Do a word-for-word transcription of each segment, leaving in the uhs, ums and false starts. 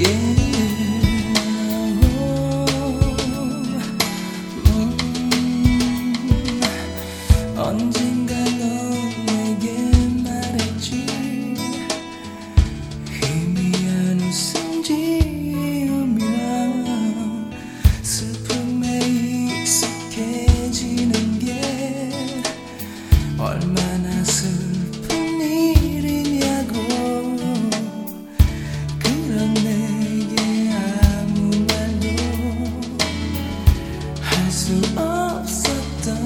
언젠가 너에게 말했지. 희미한 웃음 지으며 슬픔에 익숙해지는 게 얼마나 슬픈 일이냐고. 그런 내게 아무 말도 할 수 없었던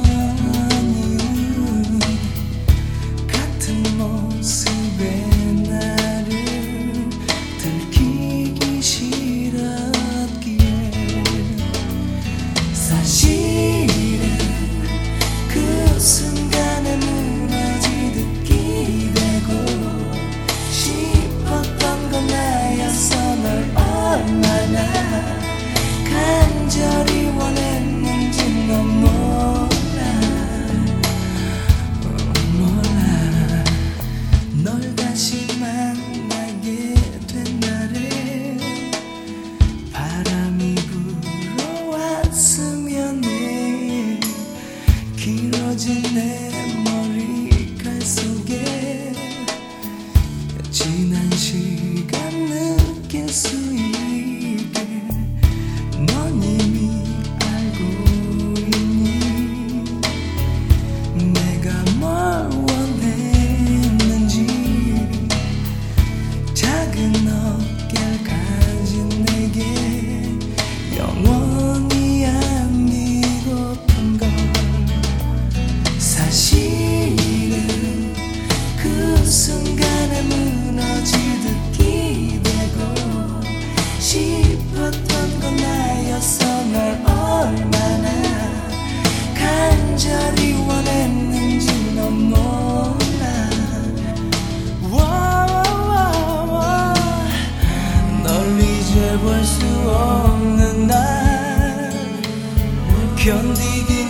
모습에 나를 들키기 싫었기에 사실은 그 순간에 무너지듯 기대고 싶었던 건 나였어. 널 얼마나 간절히 원했는지 넌 몰라. 널 다시 만나게 된 날에 바람이 불어왔으면 해. 길어진 내 머리칼 속에 지난 시간 느낄 수 있게 넌 이미 알고 있니. 내가 뭘 작은 어깨를 가진 내게 영원히 안기고픈 걸. 사실은 그 순간에 무너지듯 기대고 싶었던 건 나였어. 널 얼마나 간절히 원했는지 넌 몰라. 이제 볼 수 없는 날 견디긴